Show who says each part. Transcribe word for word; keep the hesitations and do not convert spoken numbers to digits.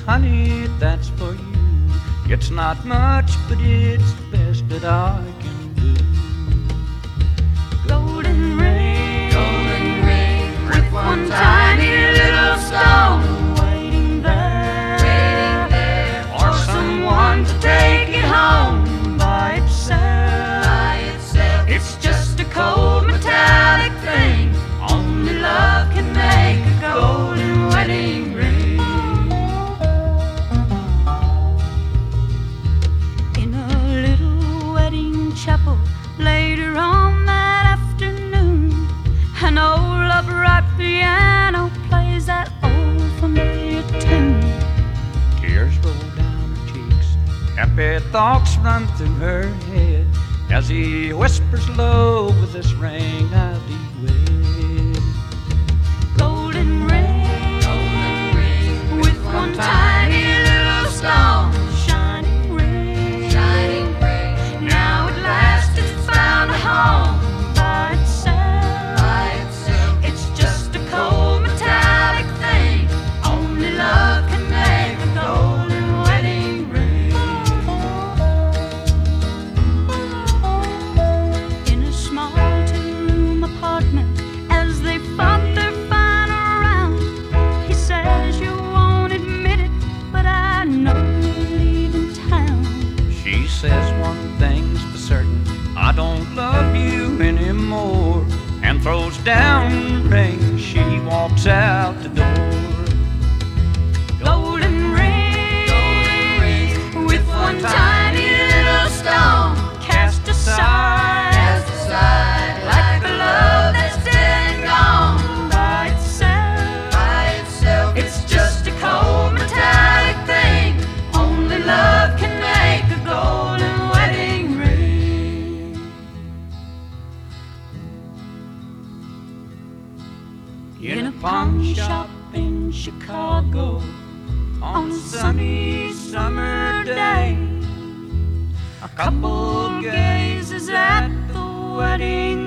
Speaker 1: honey, that's for you. It's not much, but it's the best that I can do.
Speaker 2: Golden ring, golden ring, with one tiny little stone waiting there, waiting there for someone to take it home by itself. By itself. It's just a cold metallic thing. Only love can make a golden wedding ring. In a little wedding chapel later on that afternoon, an old upright piano plays that old familiar tune.
Speaker 1: Tears roll down her cheeks, happy thoughts run through her head as he whispers low, with this ring I'll be wed.
Speaker 2: Golden ring, golden ring, with one tiny little stone, shining ring, shining ring. Now at last it's found a home by itself, by itself. It's just a cold metallic thing. Only love can make a golden wedding ring. In a small two-room apartment, as they fought their final round, he says, you won't admit it, but I know you're leaving town.
Speaker 1: She says one thing's for certain, I don't love you anymore, and throws down the ring. She walks out the door.
Speaker 2: Golden ring, golden ring, with one tiny little stone cast aside, cast aside, like the love that's dead and gone by itself, by itself. It's just a cold metallic thing. Only love can make a golden wedding ring. In a pawn shop in Chicago on a sunny summer day, a couple gazes at the wedding